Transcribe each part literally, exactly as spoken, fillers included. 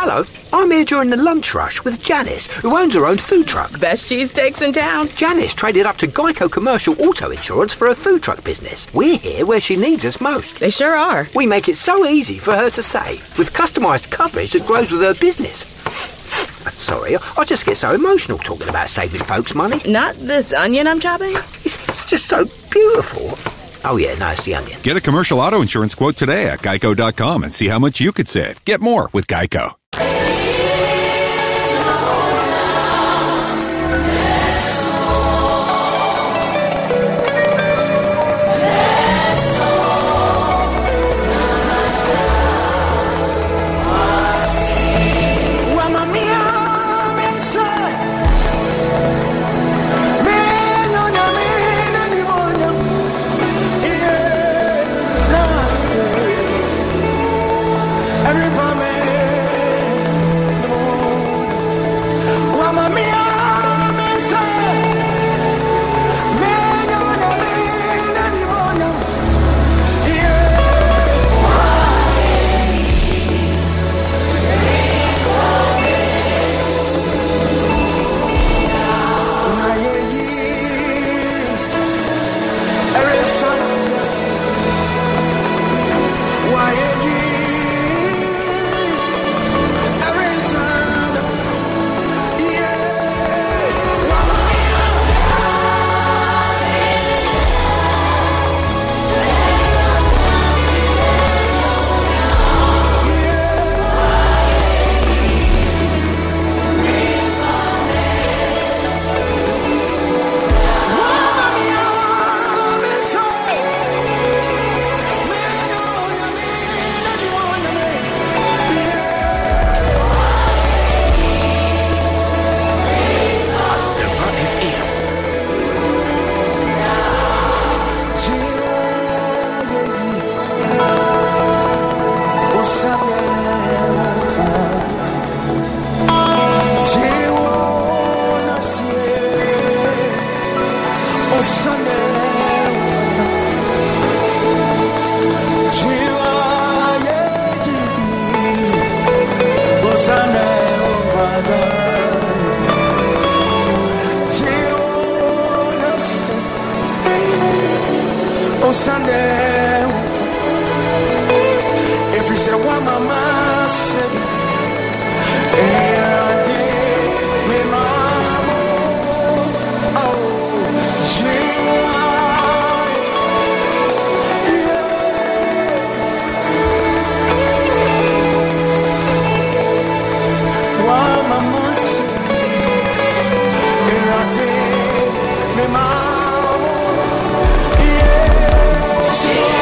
Hello, I'm here during the lunch rush with Janice, who owns her own food truck. Best cheesesteaks in town. Janice traded up to Geico Commercial Auto Insurance for her food truck business. We're here where she needs us most. They sure are. We make it so easy for her to save, with customised coverage that grows with her business. Sorry, I just get so emotional talking about saving folks money. Not this onion I'm chopping? It's, it's just so beautiful. Oh yeah, no, it's the onion. Get a commercial auto insurance quote today at geico dot com and see how much you could save. Get more with Geico. Yeah.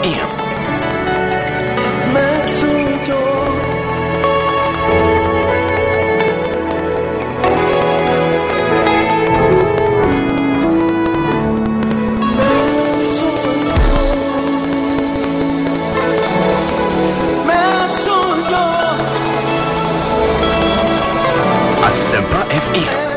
M. Asempa F M.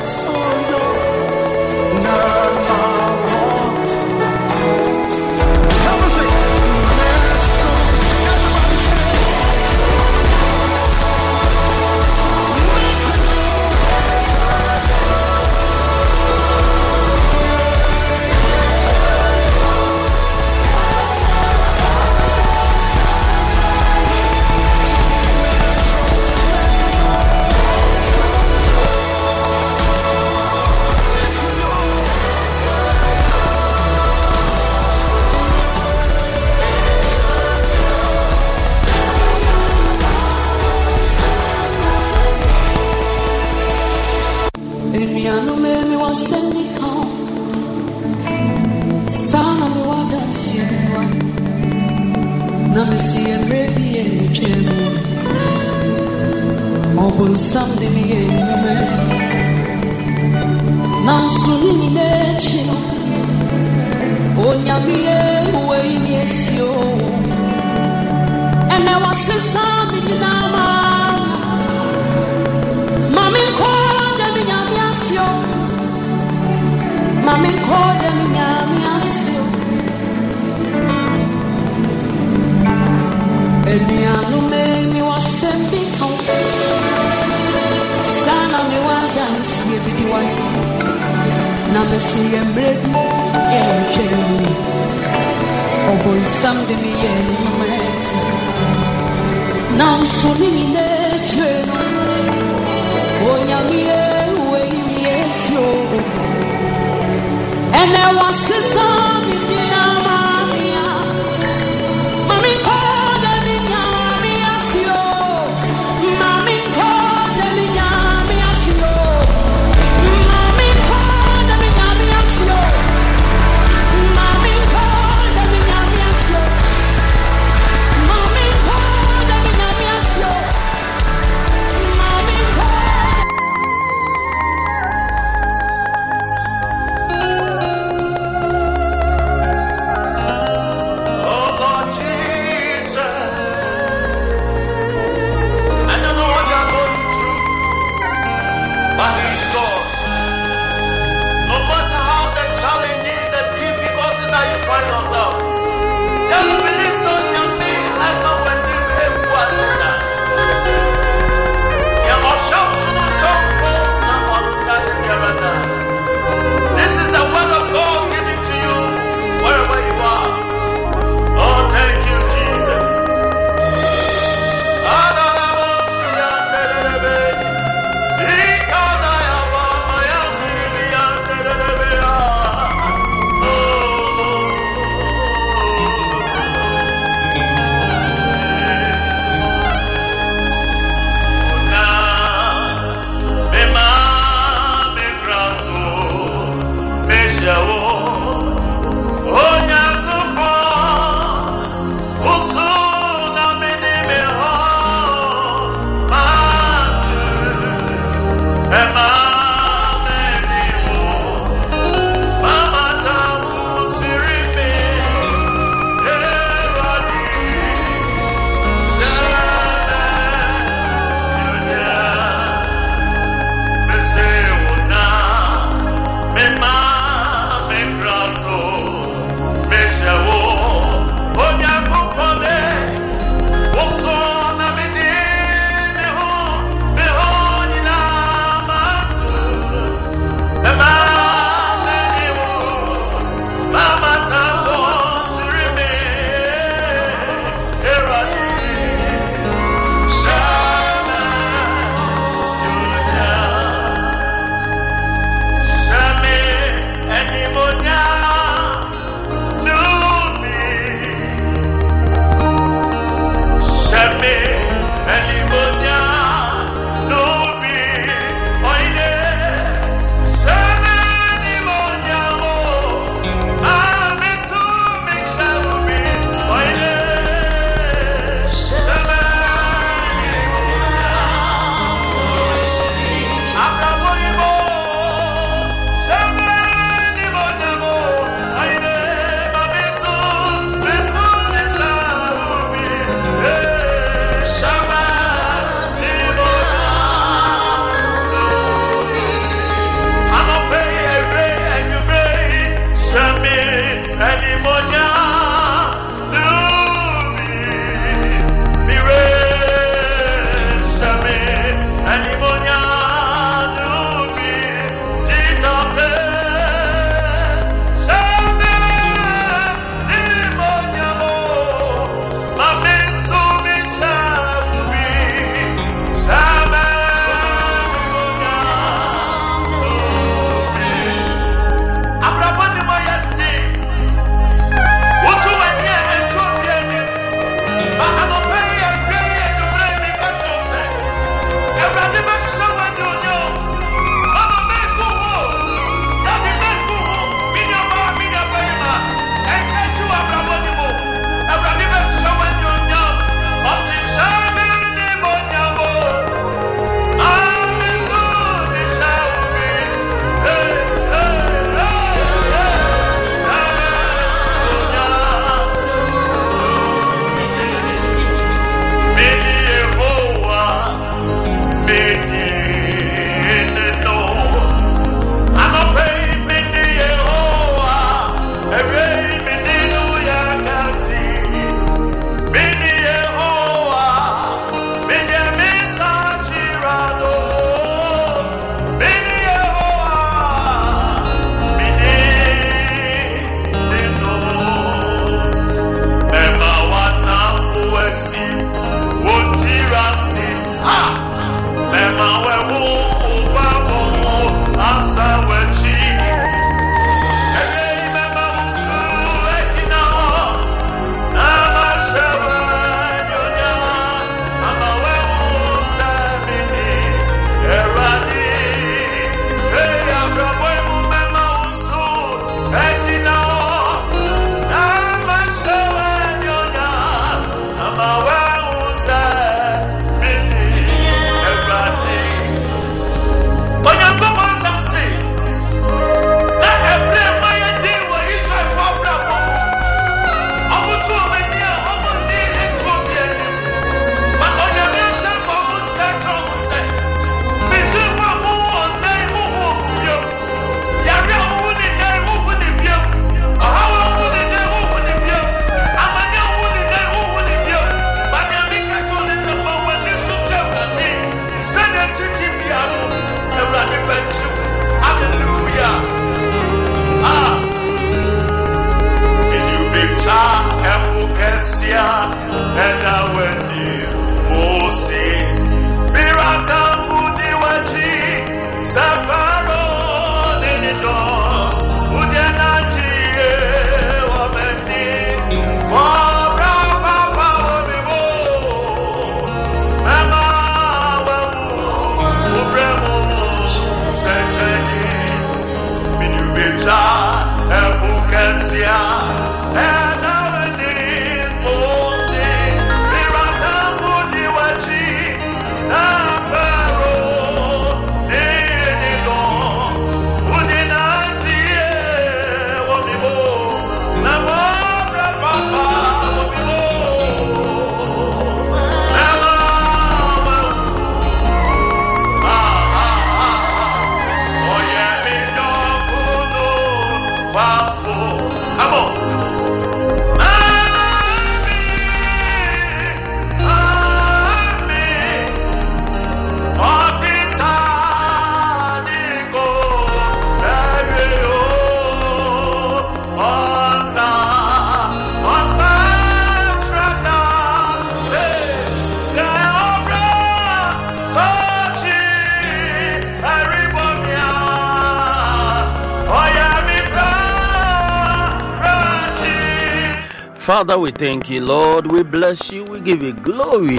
Father, we thank you, Lord. We bless you. We give you glory.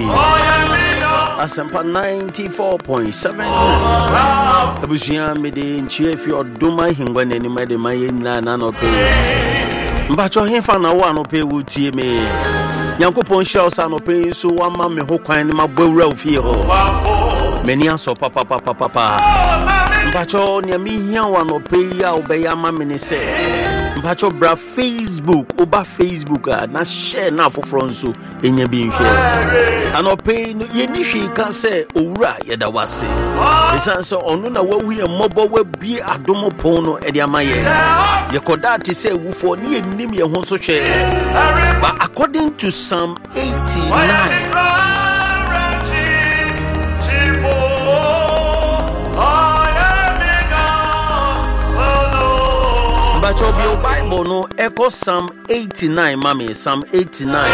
Asempa ninety-four point seven. Abusia me de nchie fi oduma hingwa nani ma de maye na na no pe. Mbacho hemfa na wo anope wutie me. Yankopon hia osa no pe so wa ma me ho kwan ni mabawura ofie ho. Meni aso papa papa papa. Mbacho ni mi hia wa no pe ya obeya ma me ne se. Mpacho bra Facebook oba Facebook a na share na afoforo nso enya bi nhwe anope ye ni hwe kan se owura ye da wase esan so onu na wawu ye mobo wa bi adomo pon no e de amaye ye koda ti se wufo ni enim ye ho so hwe but according to Psalm eighty-nine but your Bible no echo Psalm eighty-nine, mommy, Psalm eighty-nine.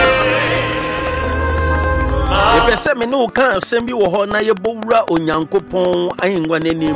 If you say me no can send me wo na ye bowura onyankopon ahengwa nanim.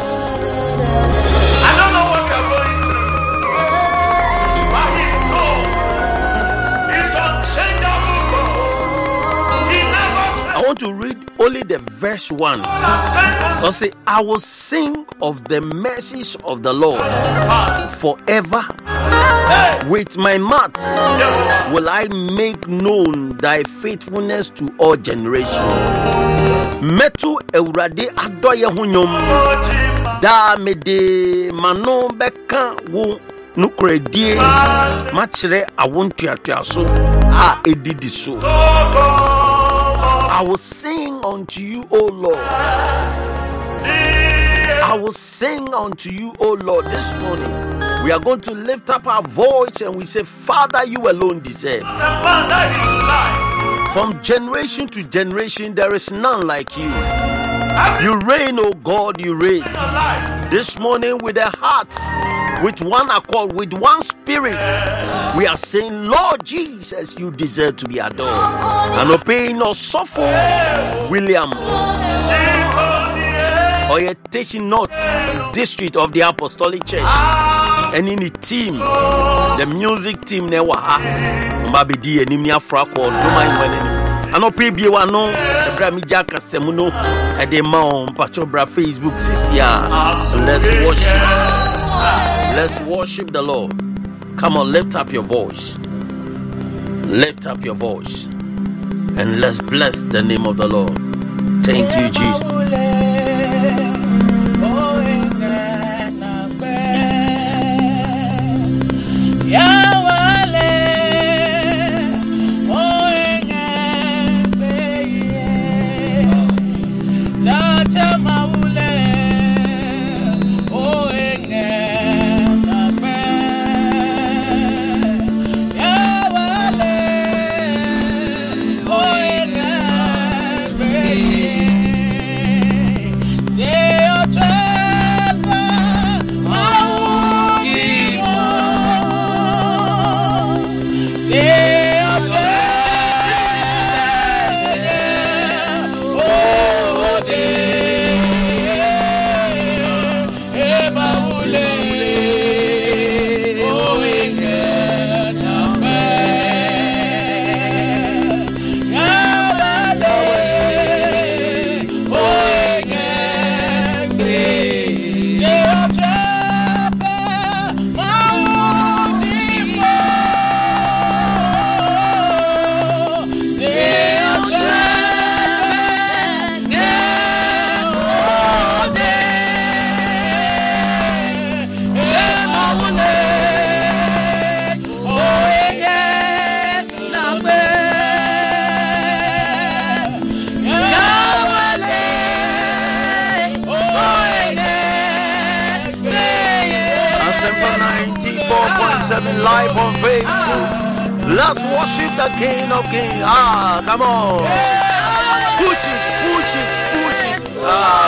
I don't know what you're going through, but he's God. He's unchangeable God. He never. I want to read only the verse one. I say, I will sing of the mercies of the Lord forever. With my mouth will I make known thy faithfulness to all generations. Metu eurade adoye hunyom da mede mano beka wo nukredie machire awontuatuaso a edidi so. I will sing unto you, O Lord. I will sing unto you, O Lord. This morning, we are going to lift up our voice and we say, Father, you alone deserve. From generation to generation, there is none like you. You reign, O God, you reign. This morning, with a heart, with one accord, with one spirit, we are saying, Lord Jesus, you deserve to be adored. And obeying no suffer, William. Orientation North District of the Apostolic Church. And in the team, the music team, Newaha, Mabidi, and Nimia Frako, and no P B one no, the Bramijaka Semuno, and the Mount Pachobra Facebook says, yeah, let's worship. Let's worship the Lord. Come on, lift up your voice. Lift up your voice. And let's bless the name of the Lord. Thank you, Jesus. us worship the King of Kings. Ah, come on. Push it, push it, push it. Ah.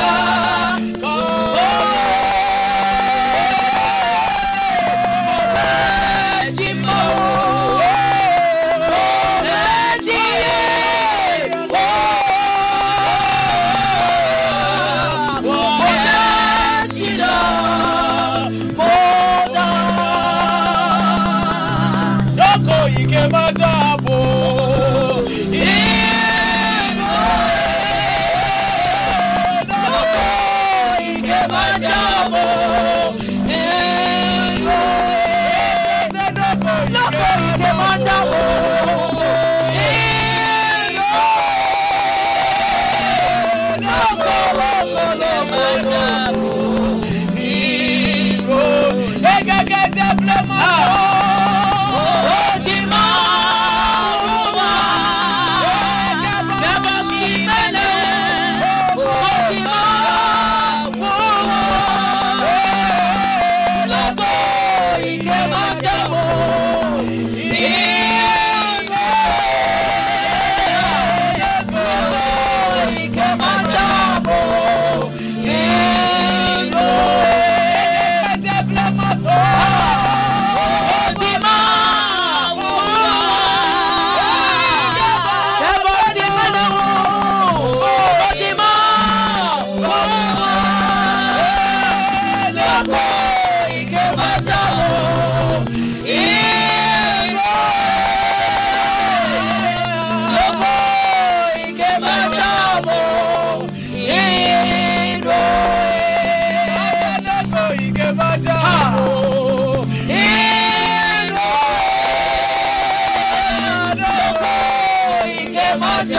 Oh,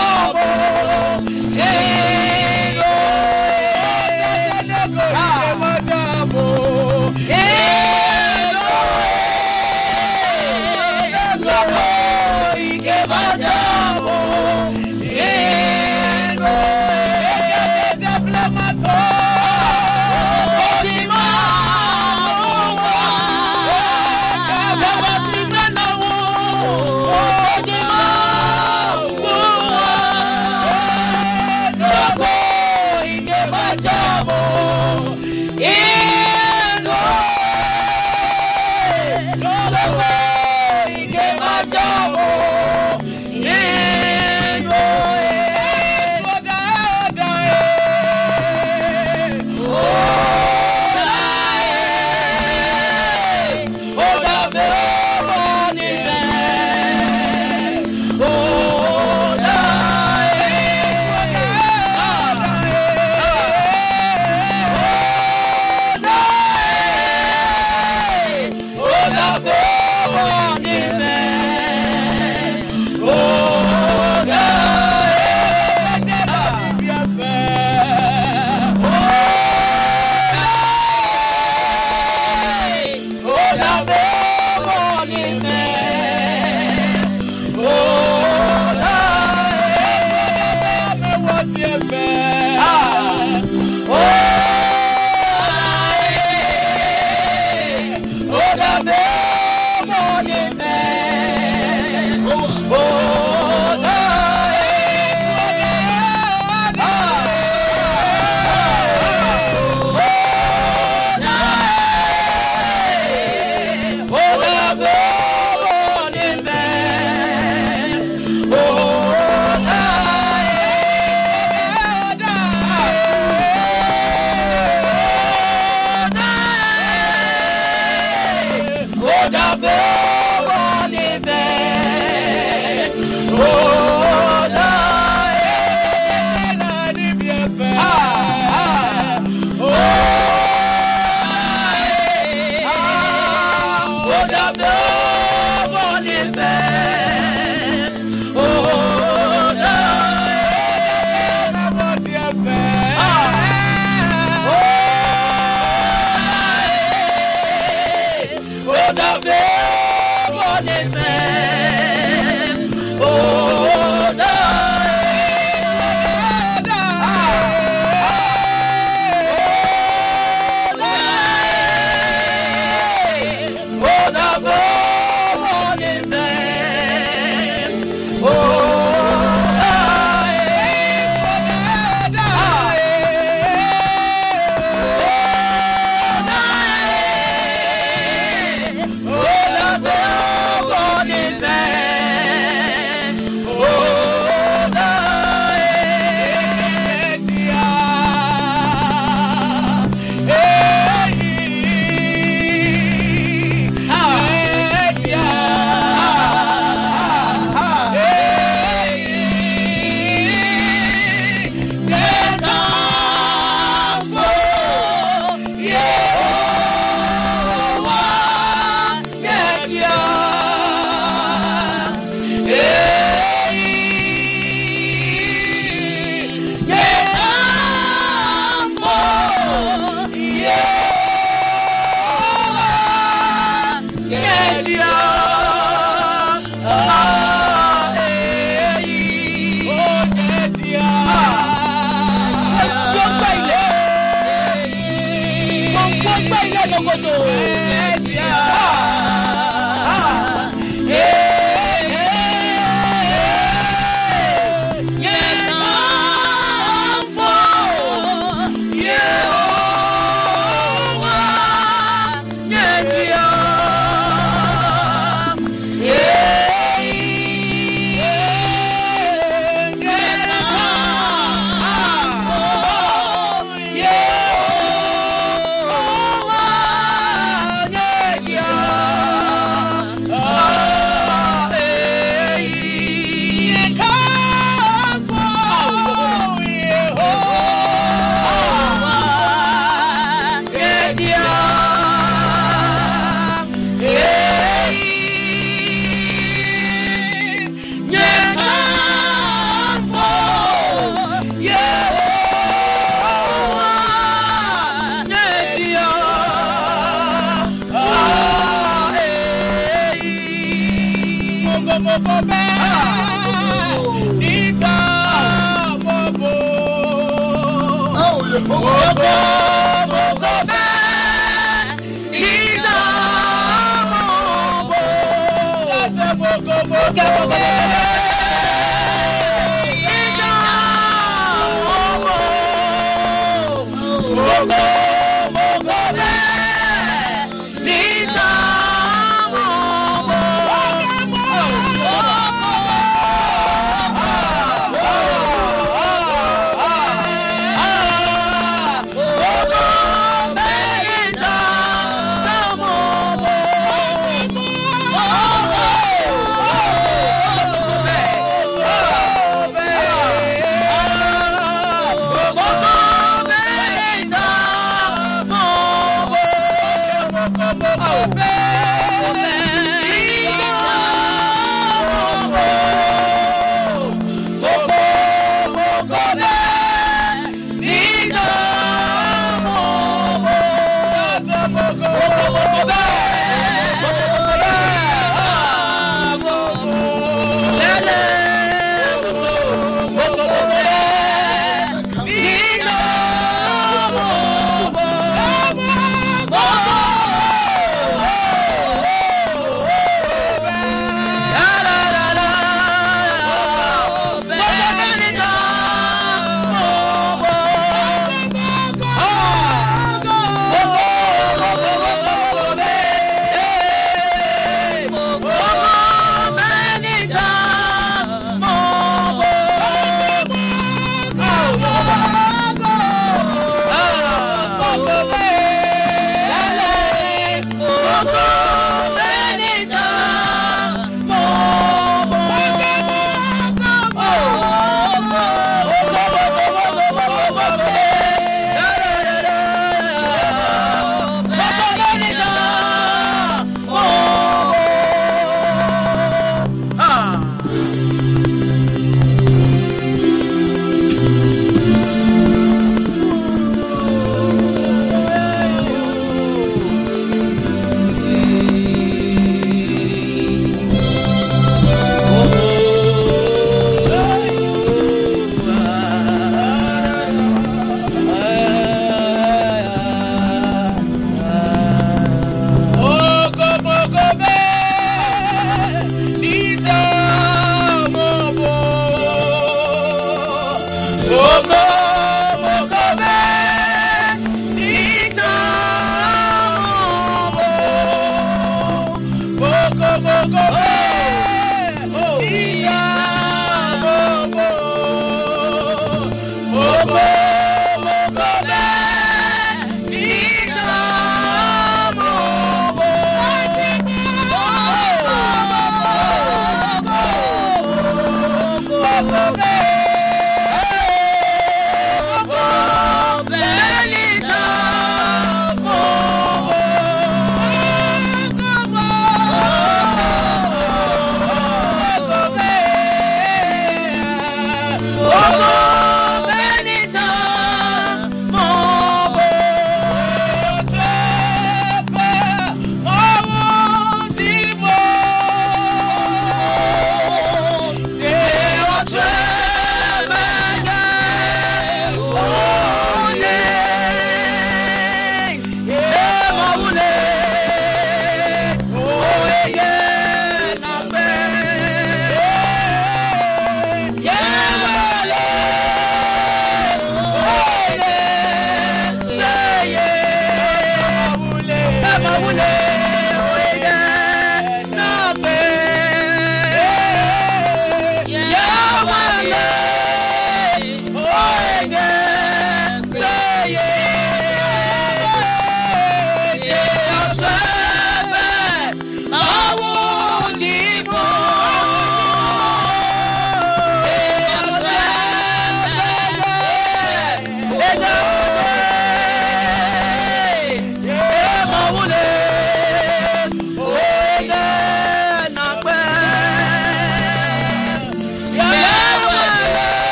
Go! Oh, Benito.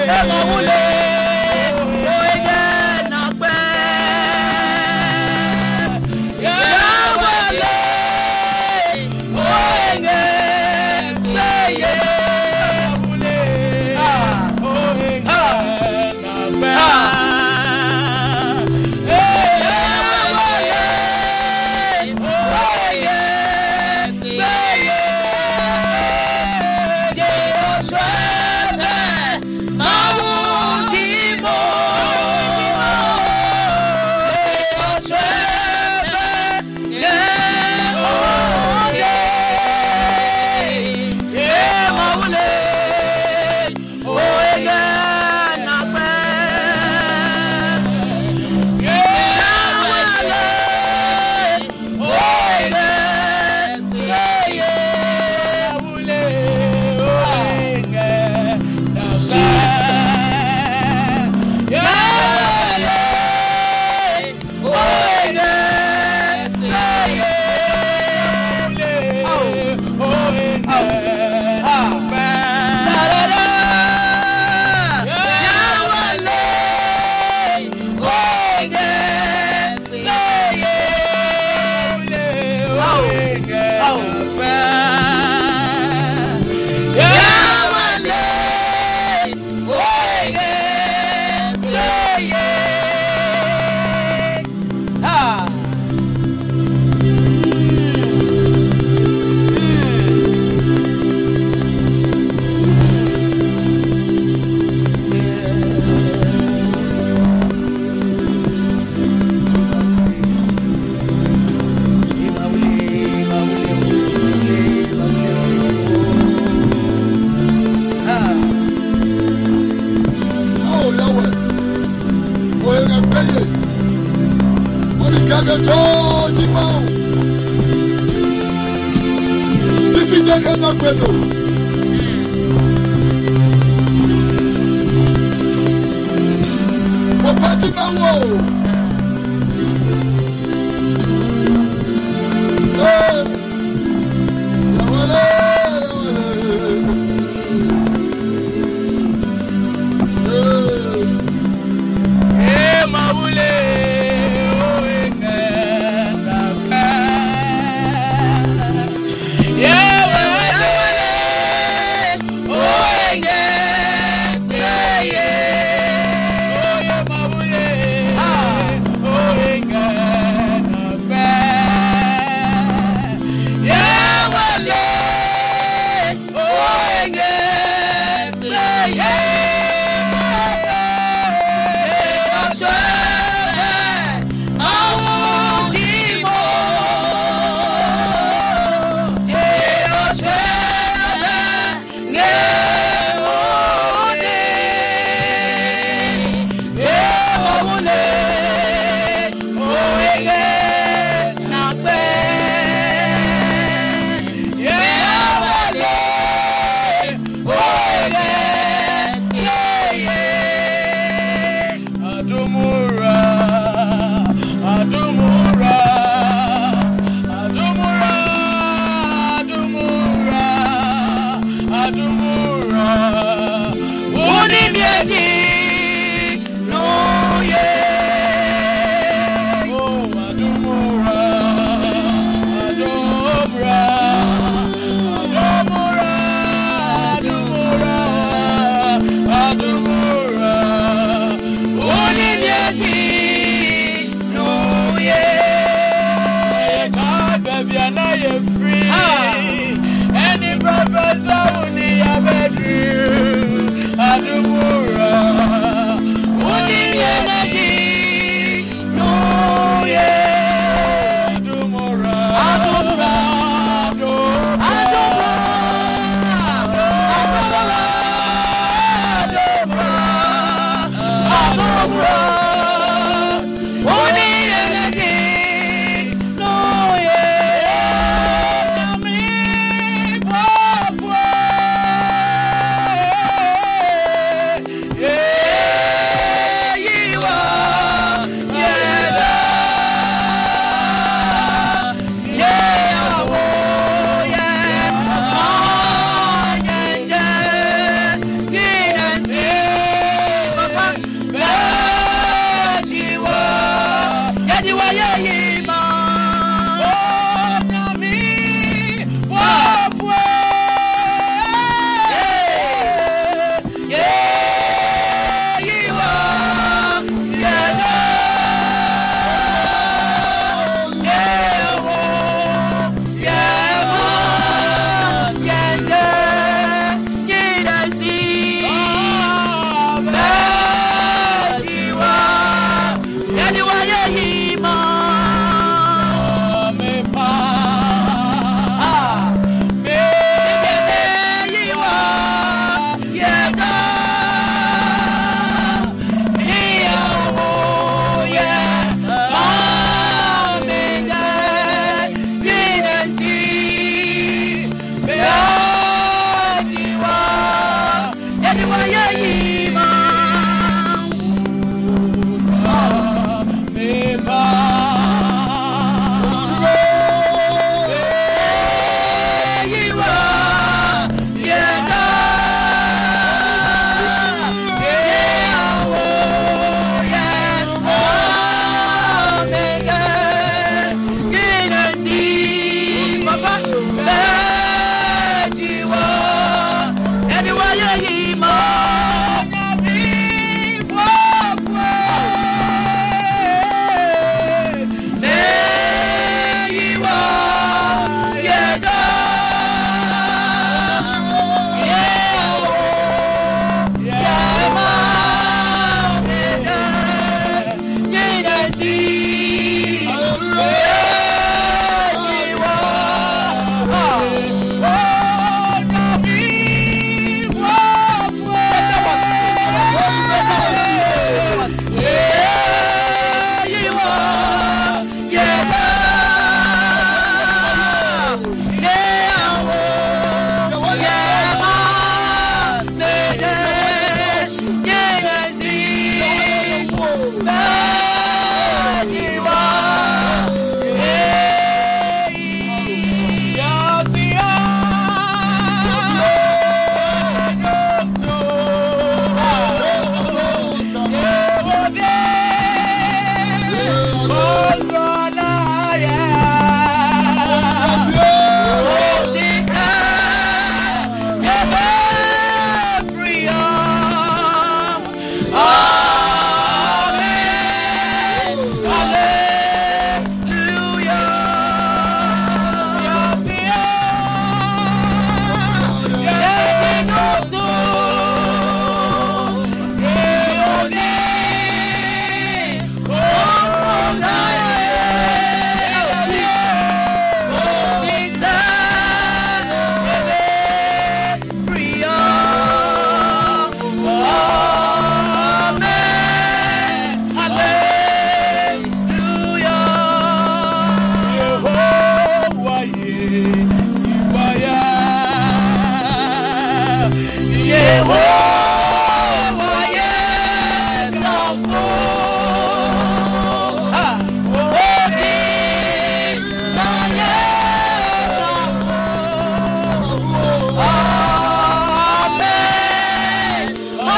Any professor, only a bedroom. Adumura.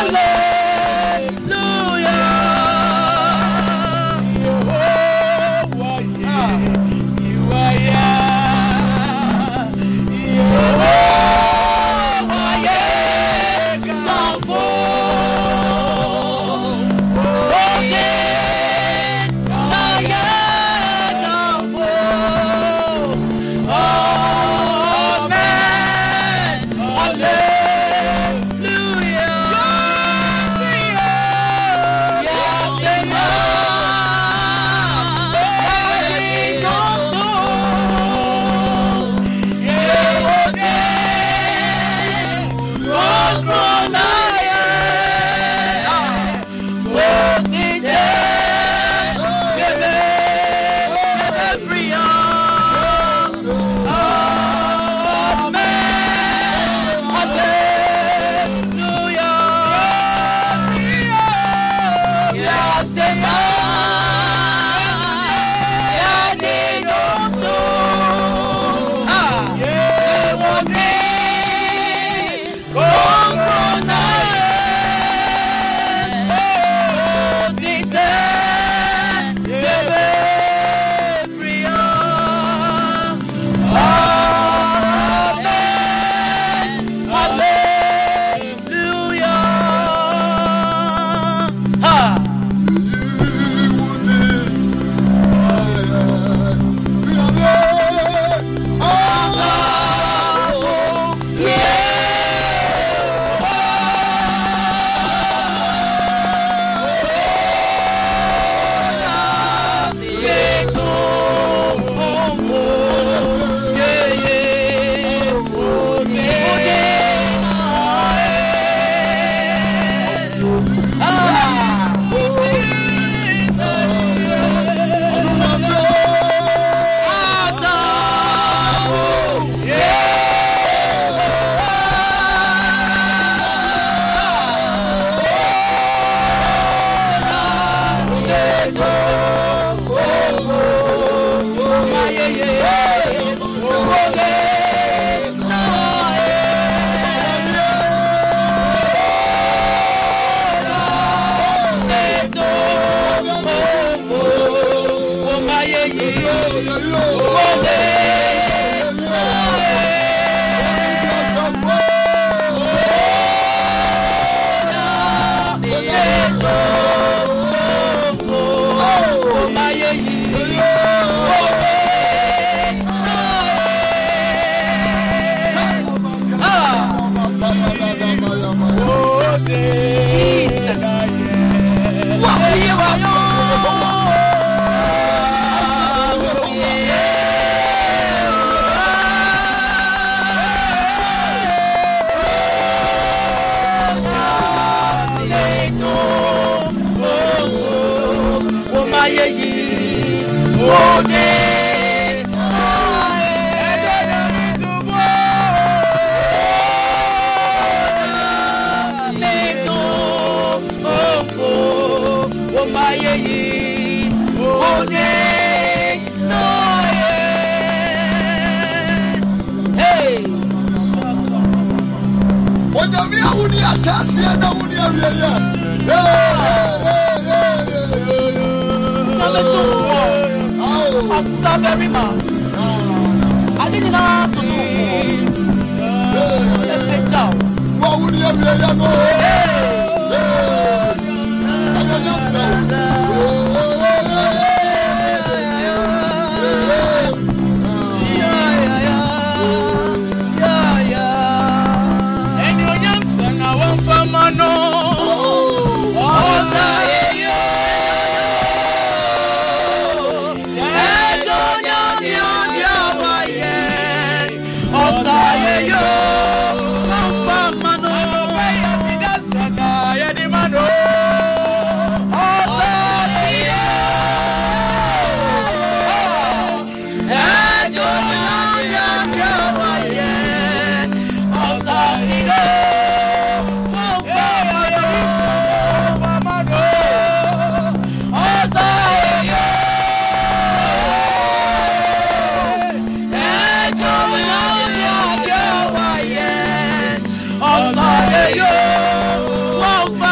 Yo,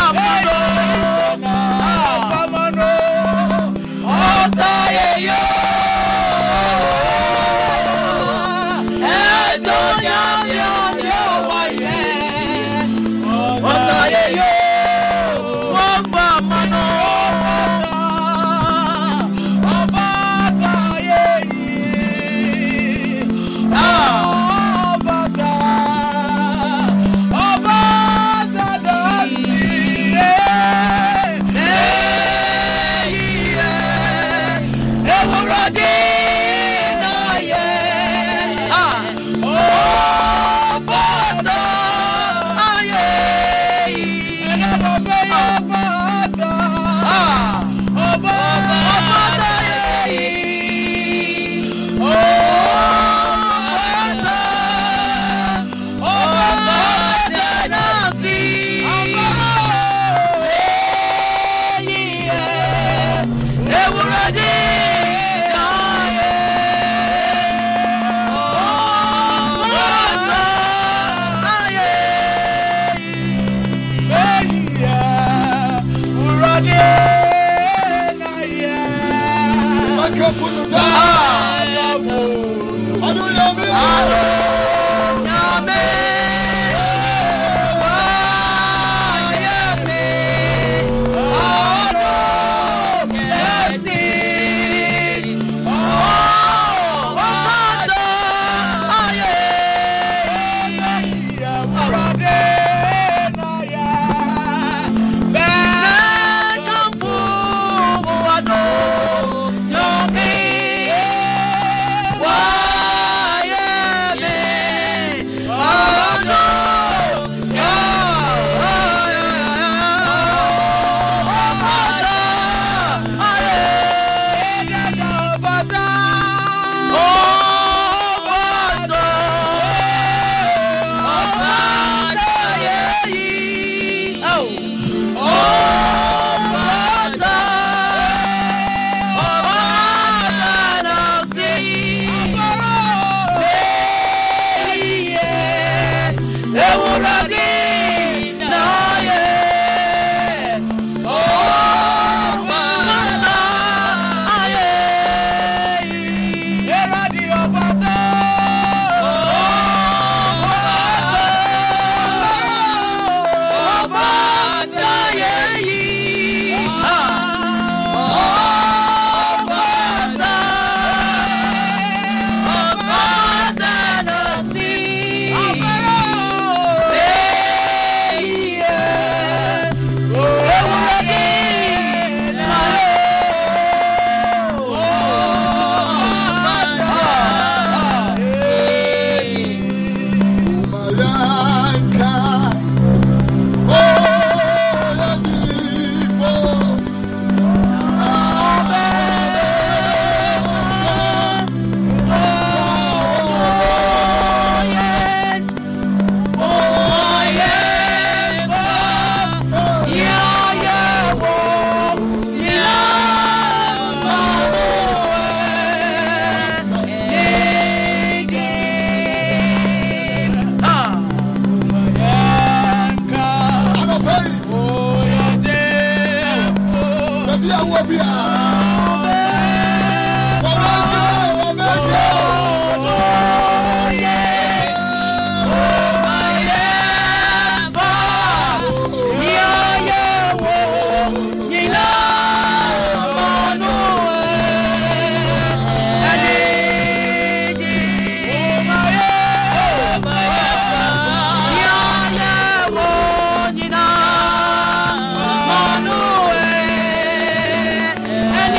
And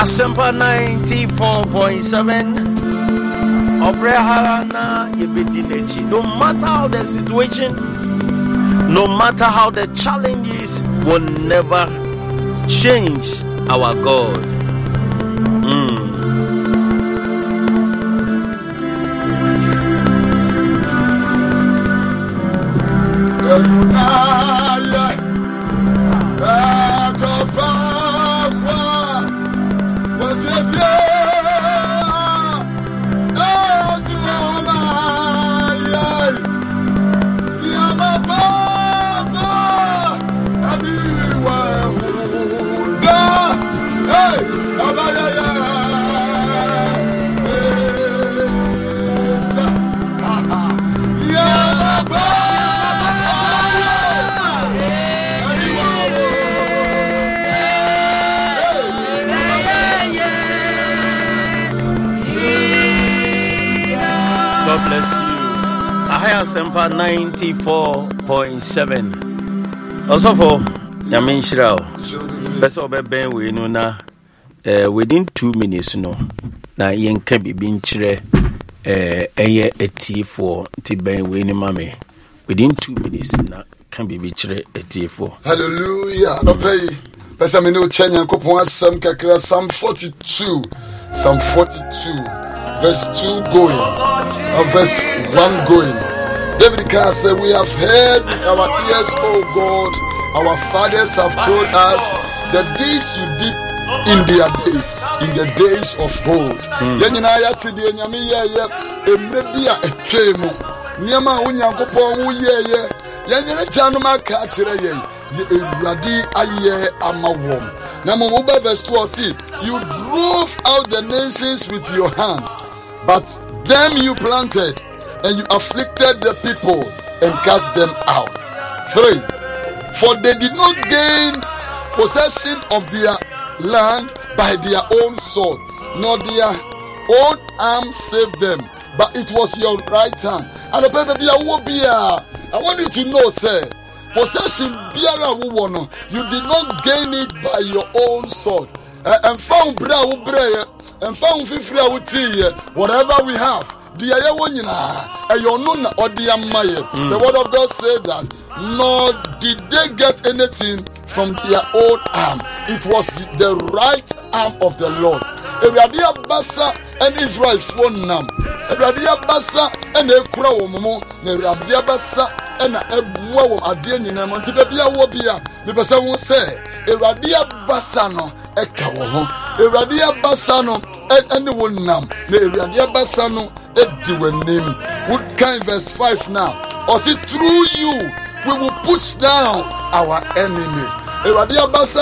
Asempa ninety-four point seven. Obrehana yebedinechi. No matter how the situation, no matter how the challenges, will never change our God. Mm. Sempa ninety-four point seven. Also for Yamin Shirao. Best of Ben we know na within two minutes no. Na yen can be being chire eh eye eti for ti ben we ni mame. Within two minutes na can be be chire eti for. Hallelujah. No pay. Pesa me no chenya kopon asem kakra Psalm forty-two. Psalm forty-two verse two going. Or verse one going. David can say, we have heard with our ears, O God, our fathers have told us the deeds you did in their days, in the days of old. Yenina today, Yamiya, Emrebia, a Chemo, Niama Unyakopo, ye, Yanina Januma Catcher, Radi Aye Amawom. Namuba verse twelve, see, you drove out the nations with your hand, but them you planted. And you afflicted the people and cast them out. Three, for they did not gain possession of their land by their own sword, nor their own arm saved them, but it was your right hand. And the baby I want you to know, sir, possession you did not gain it by your own sword. And found and found whatever we have. The word of God said that nor did they get anything from their own arm. It was the right arm of the Lord. Eradia Bassa and Israel phone nam. Eradia Bassa and Ekura Womo, Eradia Bassa and Ebuwa Adian Montibia Wobia. The person will say, Eradia Bassano, Ekawo, Eradia Bassano, and anyone nam, Eradia Bassano. Name. Would kind verse five now. Or see through you we will push down our enemies. Every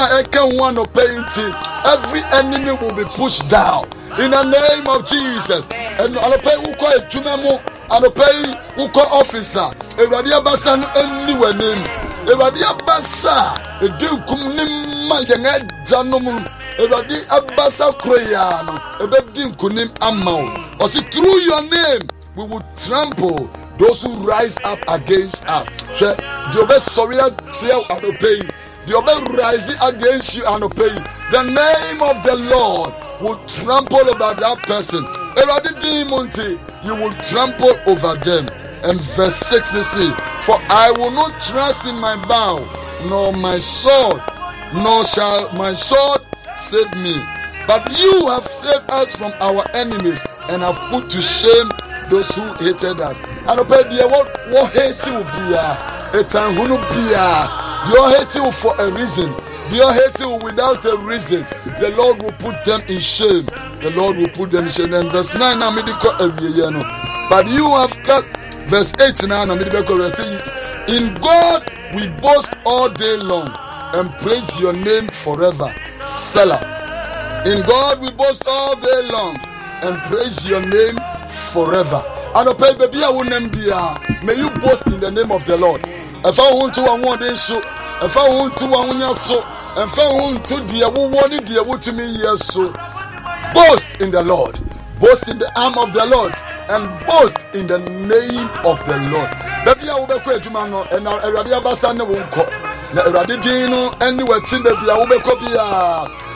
enemy will be pushed down in the name of Jesus. And I'll pay who call it Jumemo, I'll pay who call officer. Every Basan anywhere name. Every Basa, a Dukum Nima Yangat Janum. Everybody Abasa Kroyano, a bedin kunim amau. Or see through your name we will trample those who rise up against us. The best sorry and obey. The best rising against you and obey. The name of the Lord will trample over that person. Everybody demon, you will trample over them. And verse six, they say, for I will not trust in my bow, nor my sword, nor shall my sword save me, but you have saved us from our enemies and have put to shame those who hated us. And obey what what hate will be a time who be a your hate for a reason. Your hate without a reason. The Lord will put them in shame. The Lord will put them in shame. And verse nine now but you have cut verse eight now in God we boast all day long and praise your name forever. Selah. In God we boast all day long and praise your name forever. And I pray baby I will name be may you boast in the name of the Lord. If I want to one day so, if I want to one so, if I want to dear one dear to me yes so. Boast in the Lord, boast in the arm of the Lord, and boast in the name of the Lord. Baby I will be quite to man and now Radia Basana won't call. Na Radidino anywhere chin baby I will be copy.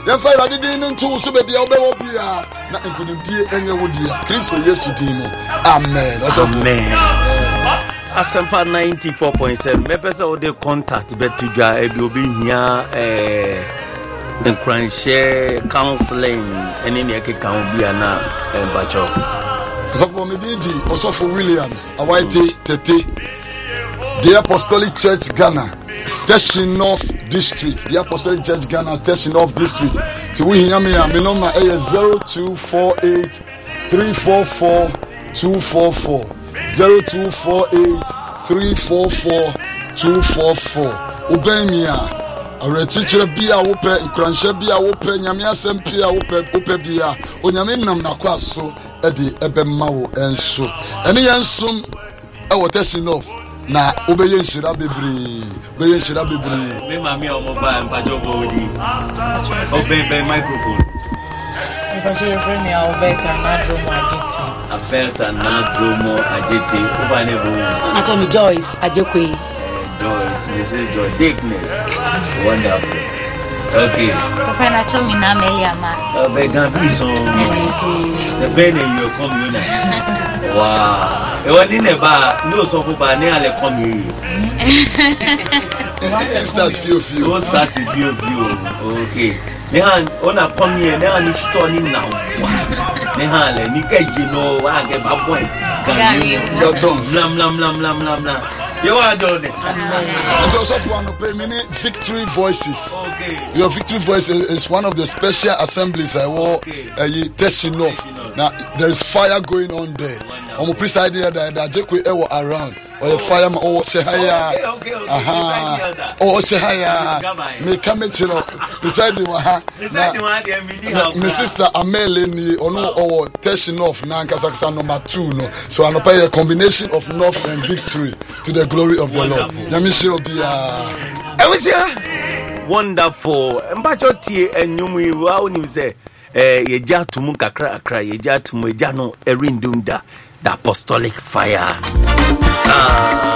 Yɛn fa Awurade din no nto so baabi a wobɛwɔ bia na nkonimdie ɛnyɛ wo dia. Kristo Yesu din mu. Amen. Amen. Asempa ninety-four point seven. Me pesa o de contact betu dwa e bi obi hia eh nkranhye counseling ene ne ekeka obi ana embacho. So for me D D also for Williams, Awaite Tete, the Apostolic Church Ghana, Teshi North District, the Apostolic Church Ghana, Teshi North District. To we hear me, my number is zero two four eight three four four two four four. zero two four eight three four four two four four. Ubemia, a retitcher be a whoopper, Cransha be a whoopper, Yamia Sempia whoopper, whoopper bia, Onyaminam Nakwaso, Eddie Ebemao, and so. And the ansum, I was testing off. Na obeye shira bebre obeye shira bebre me mami o mo ba mpajo bodi obey by microphone because you bring me Alberta Nadromo Ajiti. Alberta Nadromo Ajiti. Uba never. Atomi Joyce Ajokwe. Joyce, Missus Joy Dickness. Wonderful. Okay. Papa Natomi na Meliama. Oh, began prison. The penny you come you. Wow. E wani neba no so for ba ne ale come here. Start few few. Go start few few. Okay. Nehan ona come here na ni store ni now. Nehan le ni kaji no wa get ba boy. Gary. Lam lam lam lam lam lam. You are doing it. And also for one play many Victory Voices. Okay. Your Victory Voice is, is one of the special assemblies I will uh, testing off. Now there is fire going on there. I'm presiding that that Jekwe ever around. Or fire oh Shehaya. Aha. Oh Shehaya. Me come to know beside the one. My sister Amele ni ono or testing off na Kazakhstan number two no. So I know a combination of North and Victory to the glory of the Lord. Yamishiro bia. I was here. Wonderful. Mbacho tie enyumu wa oni say eh yeja tumu kakra akra yeja tumu eja no erindunda the apostolic fire. Ah.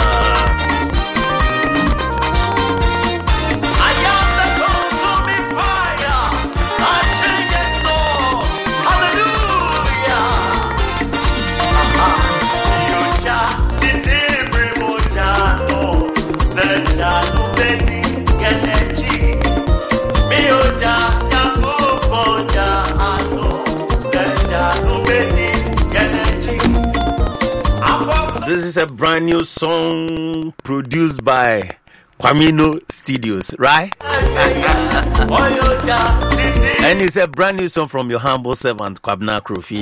This is a brand new song produced by Kwamino Studios, right? And it's a brand new song from your humble servant, Kwabna Krofi.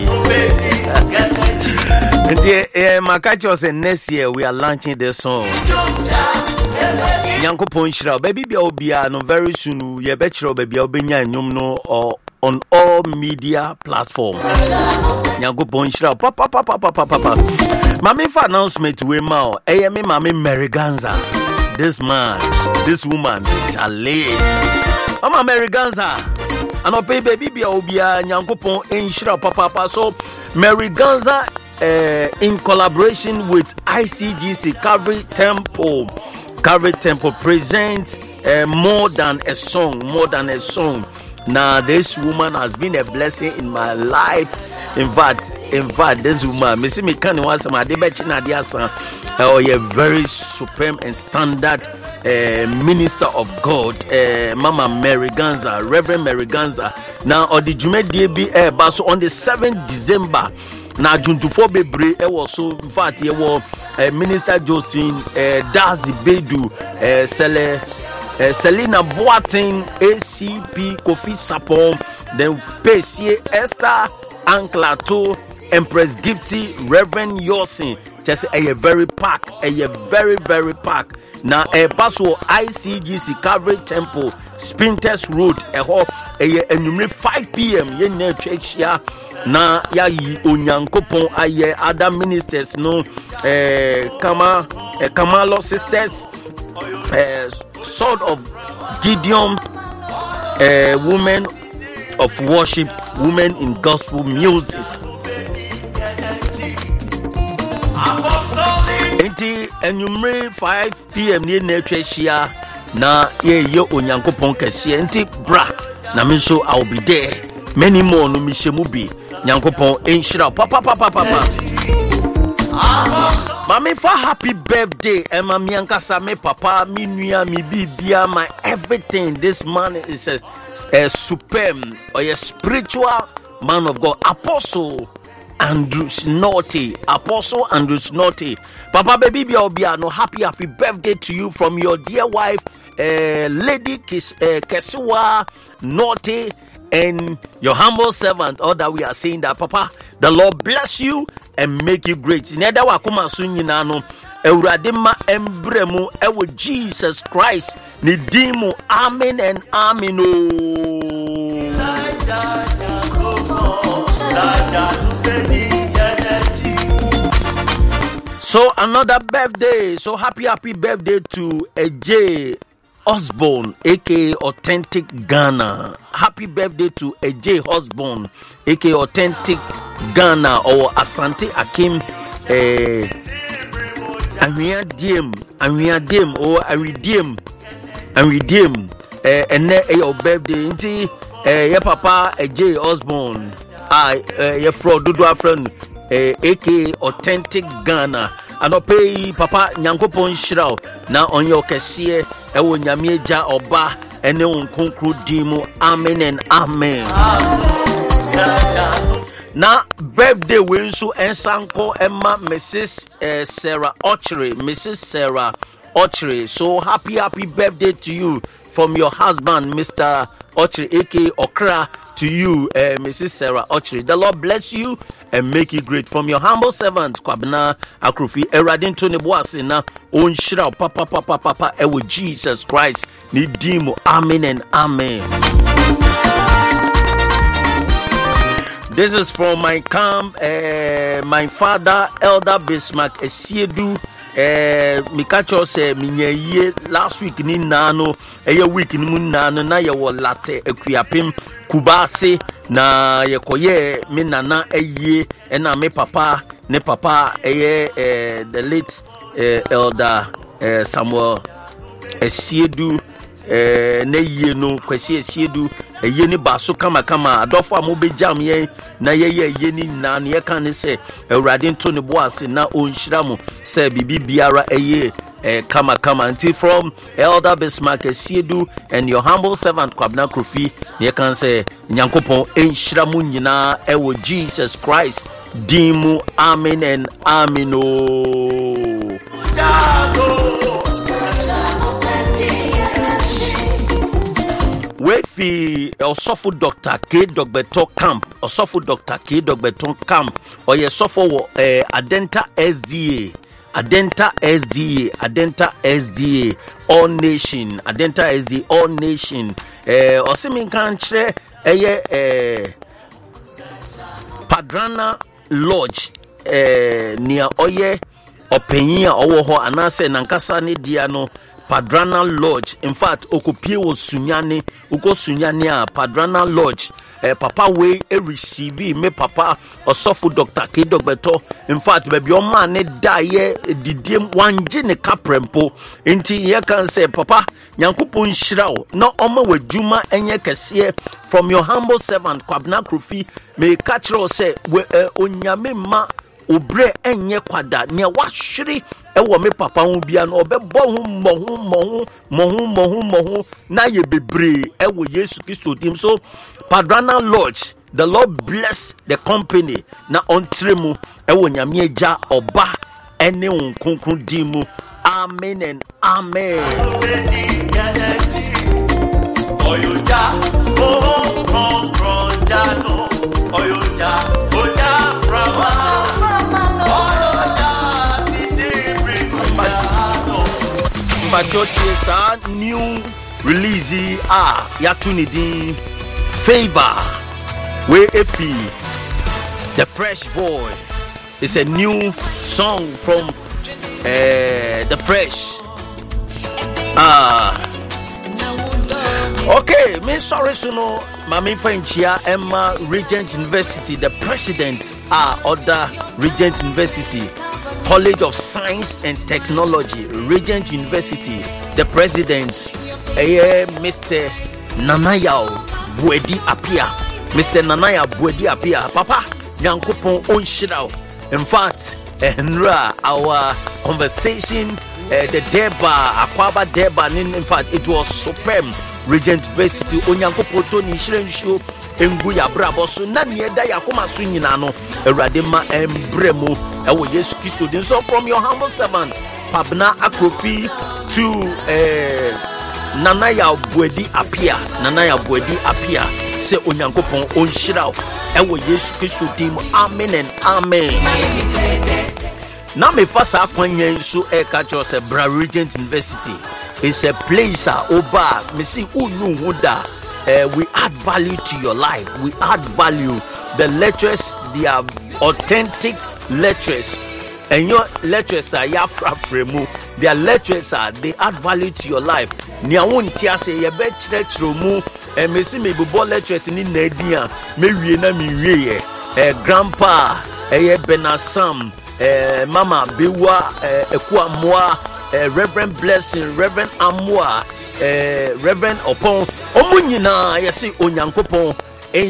And Makacho said next year we are launching this song. Yanko Ponchra, baby, be no very soon. You bet your baby, Obinya, no or on all media platforms. Yanko Ponchra, papa, papa, papa, papa. Mami for announcement we ma eh me mami Meriganza. This man, this woman, Chale. Mama Meriganza. Ano pay baby bia obia nyankopon enhira papa papa. So Meriganza uh, in collaboration with I C G C Calvary Temple. Calvary Temple presents uh, more than a song, more than a song. Now this woman has been a blessing in my life. In fact, in fact, this woman, Missy Mikani was my debate Nadia San, oh, a very supreme and standard uh, minister of God, uh, Mama Meriganza, Reverend Meriganza. Now, on the Jume D B A, but so on the seventh of December, now June to four Bebre, it was so, in fact, it was uh, Minister Josephine, uh, Dazi Bedu, uh, Sele. Uh, Selena Boateng, A C P Kofi Sapon, then Pessie Esther Anklato, Empress Gifty, Reverend Yosin. Just a very pack, a very very pack. Now a paso I C G C Calvary Temple, Spinters Road, a hop a number five p.m. Ye ne church ya na ya yi onyankopon aye other ministers no eh Kama eh, Kamalo sisters. Uh, Sword of Gideon, uh, women of worship, women in gospel music. Enti enyumre five p.m. ni na twehia na ye ye onyankopon kese enti bra na me so I'll be there. Many more no mishemu bi. Nyankopon enhyira papa papa papa. Mami for happy birthday, Emma Miankasa, me papa, me nua, me bibia, my everything. This man is a, a superb or a spiritual man of God, Apostle Andrew Naughty, Apostle Andrew Naughty. Papa baby Biobia, no happy happy birthday to you from your dear wife, uh, Lady Kis, uh, Kesua Naughty, and your humble servant. All that we are saying that, Papa, the Lord bless you and make you great. Neda wa kuma sunyina no Ewurade ma embremu ewo Jesus Christ ni dimu. Amen and amen. So another birthday. So happy happy birthday to A J Osborne, aka Authentic Ghana. Happy birthday to A J Osborne, aka Authentic Ghana, or Asante Akim. Eh, Anwia Diem, Anwia Diem, or Aridim, Aridim. Eh, and then your birthday, inti. Eh, your papa A J Osborne. I, eh, your friend, Dudu friend, eh, aka Authentic Ghana. And I pay Papa Nyankopon Shirao. Now on your kesiye. Ewo nyame eja oba ene nkonkro dimu. Amen and amen. Na birthday we nso ensanko Emma Missus Uh, Sarah Ochre, Missus Sarah Ochre. So happy happy birthday to you from your husband Mister Ochre, aka Okra, to you, uh, Missus Sarah Ochre. The Lord bless you and make you great. From your humble servant Kwabena Akrufi, Eradin Tony Boasina, on Shira, Papa, Papa, Papa, Ewo Jesus Christ, Nidimu, Amen and Amen. This is from my camp, uh, my father, Elder Bismarck Esiedu. Eh, Mikacho se minye last week ni nano, eye week ni mu nano na ye wo late ekuapem kubase na ye koye me nana eye na me papa ne papa eye eh, the late eh, Elder eh, Samuel Esiedu eh, ne ye no kwesi Esiedu eye ni baso kama kama adofo amobejam ye na ye ye ye ni na ne kan ne se Ewurade nto ne boase na onhyira mo se bibi biara eye eh, kama kama until from Elder Bismarck Esiedu and your humble servant Kwabena Kofi ne kan se Nyankopon enhyira mo nyina ewo Jesus Christ dimu. Amen and amen. Oh. Wefi Osofo Doctor K Dogbeto Camp, Osofo Doctor K Dogbeto Camp, or ye Sofo eh, Adenta S D A, Adenta S D A, Adenta S D A, All Nation, Adenta S D A, All Nation. Eh, Osimin Country, eh, eh, Padrana Lodge, eh, near Oye, Openia, Owoho, Anase, Nankasa, Nidiano. Padrana Lodge. In fact, okopie wo sunyane, uko sunyane a Padrana Lodge. Eh, papa we e receive me papa Osofo Doctor K Dogbeto. In fact, baby o man ne daye didiem wanje ne kaprempo. Enti ye kan say papa Nyankopon hyira na oma wadwuma enye kese from your humble servant Kwabena Kofi. Me catch ro say we eh, onyame ma obre enye kwada ne wahwere ewo me papa hu bia no obebo hu mohu mohu mohu mohu mohu na ye bebre ewo Yesu Kristo dim. So Padrana Lodge, the Lord bless the company na ontremu ewo nyame eja oba ene nkonkron dimu. Amen and amen. Oyoja oh konkron jano oyoja oja frama. Sa new release ah yatunidi favor we efi the fresh boy. It's a new song from uh, the fresh ah okay me sorry so no mami fenchia Emma Regent University, the president ah other Regent University College of Science and Technology, Regent University, the president, eh, Mister Nanayao Buedi Apia. Mister Nanaya Buedi Apia. Papa, Nyankopon Onshirao. In fact, Henra, our conversation, uh, the Deba, Akwaba Deba, in fact, it was superb. Regent University, Onyankopon Tony Shirenshu, Enguya Brabo, so Nanieda Yakoma Suninano, Eradema Embremo, Ewo Yesu Christo. So from your humble servant, Pabna Akofi to uh, Nanaya Buedi Apia, Nanaya Buedi Apia, say Onyankopon Onshirao, Ewo Yesu Christo team, Amen and Amen. Now me fasa kwanye so e catch us a Bra Regent University. It's a place uh, oba me see unu huda. Uh, we add value to your life. We add value. The lecturers, they are authentic lecturers. And your lecturers are yafra fremu. Their lecturers are they add value to your life. Ni awon ti ase ye be chire mu. E me see me bo lecturers ni na dia. Me wie na me wie ye. Eh grandpa, eh Benasam, eh Mama Bewa, eh Ekuamoa, eh Reverend Blessing, Reverend Amoa, eh Reverend Opon. Omu nyina yesi Onyankopon